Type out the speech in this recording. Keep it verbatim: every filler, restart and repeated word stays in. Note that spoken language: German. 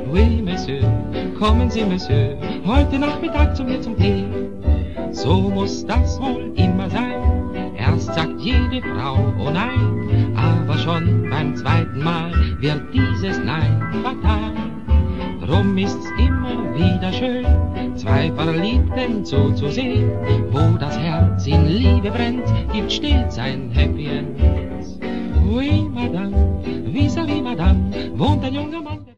Oui, Monsieur, kommen Sie, Monsieur, heute Nachmittag zu mir zum Tee. So muss das wohl immer sein. Erst sagt jede Frau, oh nein, aber schon beim zweiten Mal wird dieses Nein fatal. Drum ist's immer wieder schön, zwei Verliebten zuzusehen. Wo das Herz in Liebe brennt, gibt stets ein Happy End. Oui, Madame, vis-à-vis, Madame, wohnt ein junger Mann.